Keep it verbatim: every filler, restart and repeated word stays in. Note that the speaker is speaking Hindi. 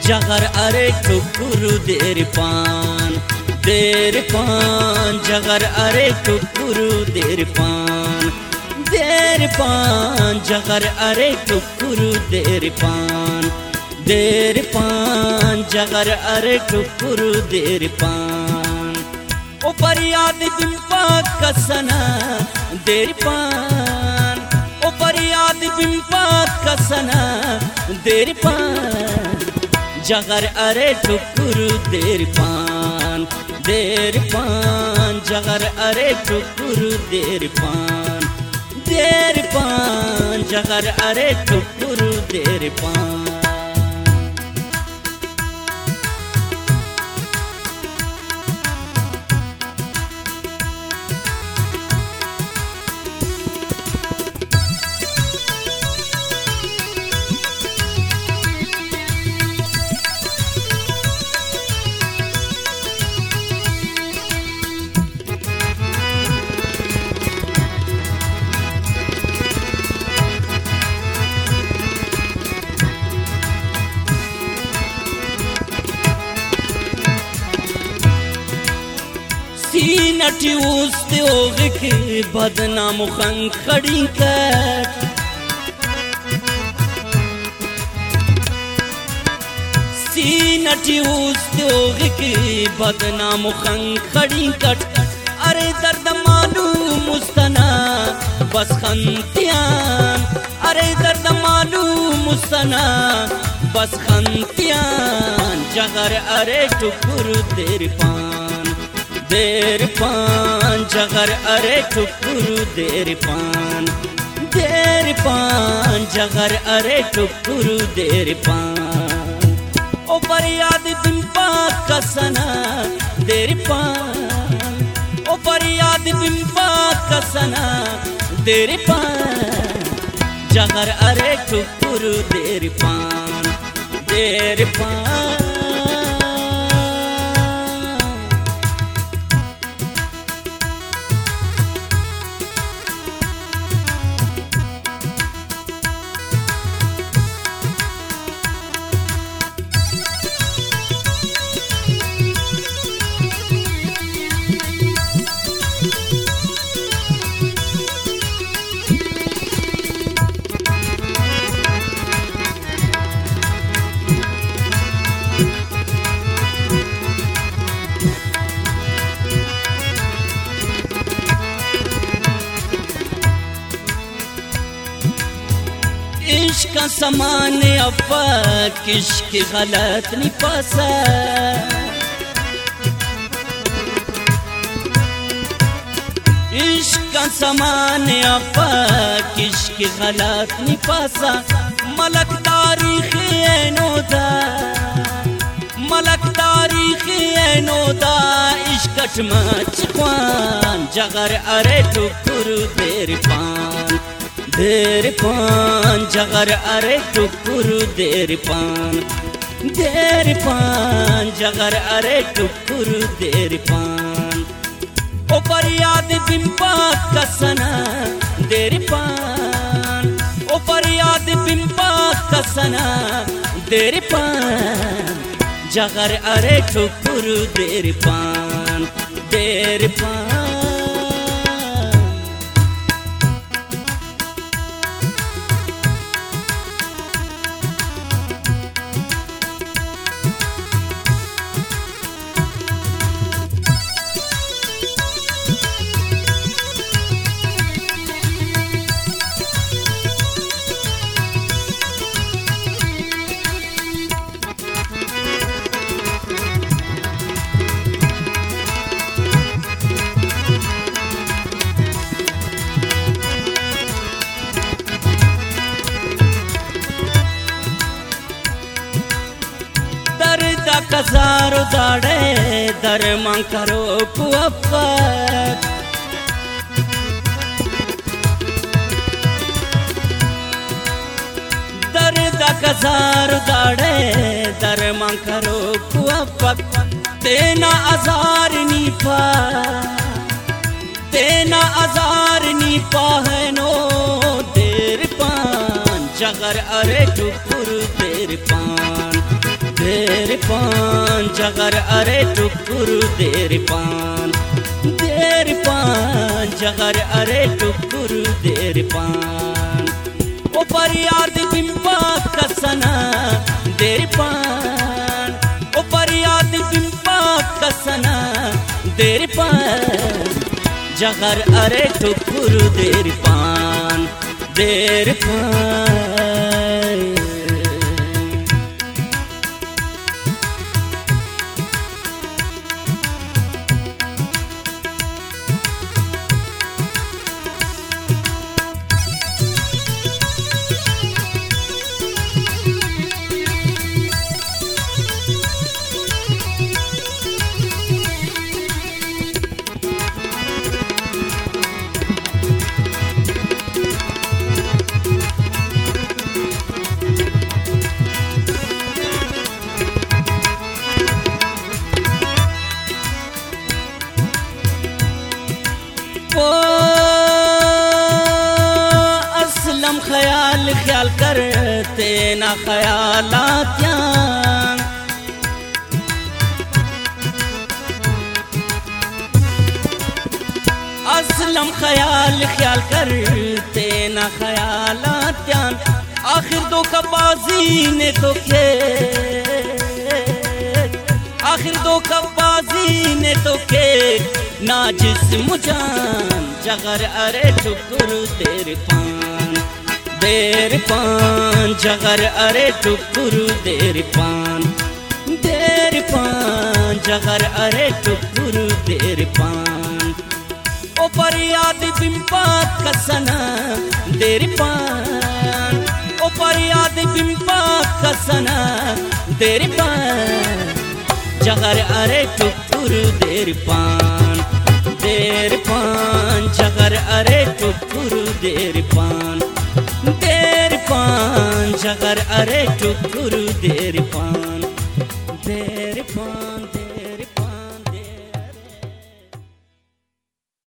जगर अरे टुकुरु देर पान देर पान जगर अरे टुकुरु देर पान देर पान जगर अरे टुकुरु देर पान देर पान जगर अरे टुकुरु देर पान ऊपर याद बिंपा कसना देर पान ऊपर याद बिंपा कसना देर पान जगर अरे टुकुरु देर पान देर पान जगर अरे टुकुरु देर पान देर पान जगर अरे टुकुरु देर पान सीनटी उस्ते होगे के बदनाम खंग खड़ी कर सीनटी उस्ते होगे के बदनाम खंग खड़ी कर अरे दर्द मालूम मुस्तना बस खंतियान अरे दर्द मालूम मुस्तना बस खंतियान जगर अरे टुकुरु देर पान देर पान जगर अरे टुकुरु देर पान देर पान जगर अरे टुकुरु देर पान ऊपर याद बिंपा कसना देर पान ऊपर याद बिंपा कसना देर पान जगर अरे टुकुरु देर पान देर पान इश्क का समान अब्बा किश्क गलत नहीं पासा इश्क का समान अब्बा किश्क गलत नहीं पासा मलक तारीख नोदा मलक तारीख नोदा इश्क मच ख्वान जगर अरे टुकुरु देर पान देर पान जगर अरे टुकुरु देर पान देर पान जगर अरे टुकुरु देर पान ऊपर याद बिंपा कसना देर पान ऊपर याद बिंपा कसना देर पान जगर अरे टुकुरु देर पान देर पान कसारो दाड़े दर मंकरो पुअप्पत दर दा कसारो दाड़े दर मंकरो पुअप्पत तेना आजार नी पा तेना आजार नी पाहनो देर पान जगर अरे टुकुरु देर पान देर पान जगर अरे टुकुरु देर पान देर पान जगर अरे टुकुरु देर पान ओ पर याद बिंबा कसना देर पान ओ पर याद बिंबा कसना देर पान जगर अरे टुकुरु देर पान देर पान ओ असलम ख्याल ख्याल करते ना ख्यालात असलम ख्याल ख्याल करते ना ख्यालात आखिर दो कबाजी ने तो के आखिर दो कबाजी ने तो के ना जिस्म जान जगर अरे टुकुरु देर पान देर पान जगर अरे टुकुरु देर पान देर पान जगर अरे टुकुरु देर पान ओ पर याद बिंबा कसना देर पान ओ पर याद बिंबा कसना देर पान जगर अरे टुकुरु देर पान देर पान जगर अरे टुकुरु देर पान देर पान जगर अरे टुकुरु देर पान देर पान।